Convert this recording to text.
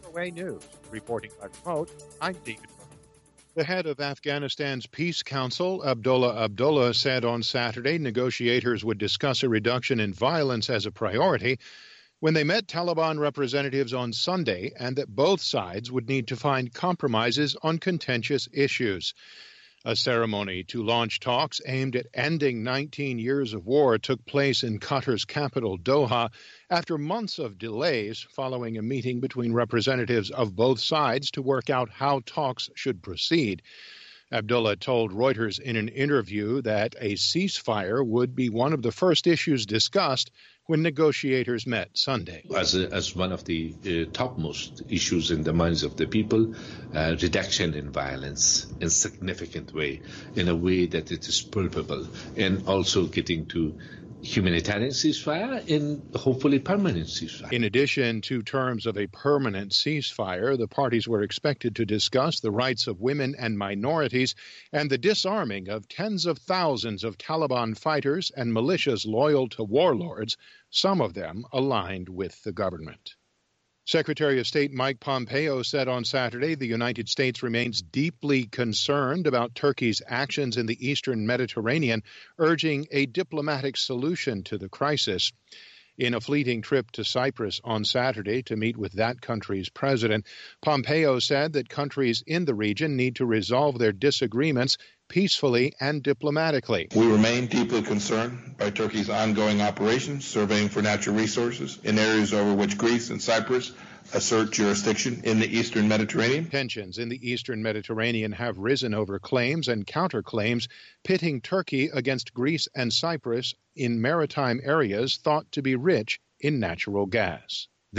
VOA News. Reporting by remote, I'm David Murray. The head of Afghanistan's Peace Council, Abdullah Abdullah, said on Saturday negotiators would discuss a reduction in violence as a priority when they met Taliban representatives on Sunday, and that both sides would need to find compromises on contentious issues. A ceremony to launch talks aimed at ending 19 years of war took place in Qatar's capital, Doha, after months of delays following a meeting between representatives of both sides to work out how talks should proceed. Abdullah told Reuters in an interview that a ceasefire would be one of the first issues discussed when negotiators met Sunday. As one of the topmost issues in the minds of the people, reduction in violence in a significant way, in a way that it is palpable, and also getting to humanitarian ceasefire and hopefully permanent ceasefire. In addition to terms of a permanent ceasefire, the parties were expected to discuss the rights of women and minorities and the disarming of tens of thousands of Taliban fighters and militias loyal to warlords, some of them aligned with the government. Secretary of State Mike Pompeo said on Saturday the United States remains deeply concerned about Turkey's actions in the eastern Mediterranean, urging a diplomatic solution to the crisis. In a fleeting trip to Cyprus on Saturday to meet with that country's president, Pompeo said that countries in the region need to resolve their disagreements peacefully and diplomatically. We remain deeply concerned by Turkey's ongoing operations, surveying for natural resources in areas over which Greece and Cyprus assert jurisdiction in the eastern Mediterranean. Tensions in the eastern Mediterranean have risen over claims and counterclaims, pitting Turkey against Greece and Cyprus in maritime areas thought to be rich in natural gas.